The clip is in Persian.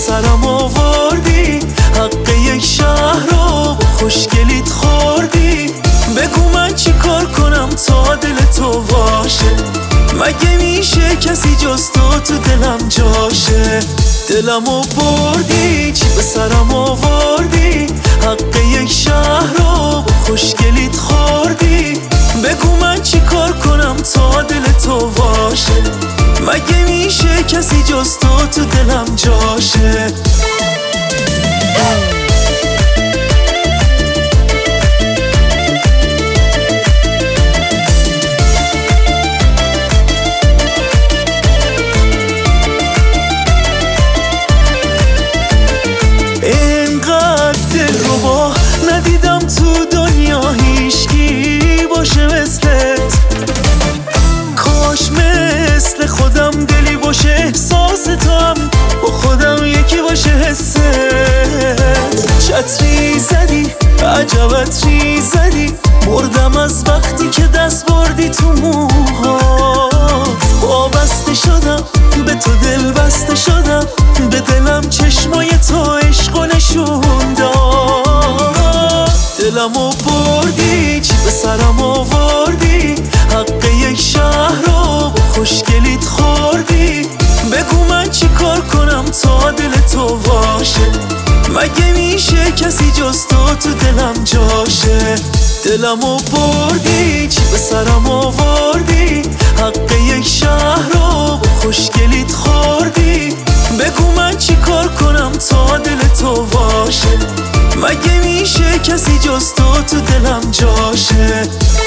سرم آوردی، حق یک شهر رو خوشگلیت خوردی. بگو من چی کار کنم تا دل تو باشه؟ مگه میشه کسی جز تو دلم جاشه؟ دلمو بردی، چی به سرم آوردی، حق یک شهر رو خوشگلیت خوردی. بگو من چی کار کنم تا دل تو باشه؟ مگه میشه کسی جز تو دلم جاشه؟ اینقدر دلربا ندیدم تو دنیا، هیچکی باشه مثلت. کاش مثل خودم دلی باشه، احساس تو هم با خودم یکی باشه حست. چتری زدی، عجب عطری زدی، مردم از وقتی که دست بردی تو موهات. وابسته شدم به تو، دل بسته شدم به دلم، چشمای تو عشقو نشون داد. دلمو بردی، چی به سرم آوردی، حق یک شهر رو خوشگلیت خوردی. بگو من چی کار کنم تا دل تو باشه؟ مگه میشه کسی جز تو دلم جاشه؟ دلمو بردی، چی به سرم آوردی، حق یک شهر رو خوشگلیت خوردی. بگو من چی کار کنم تا دل تو باشه؟ مگه میشه کسی جز تو دلم جاشه؟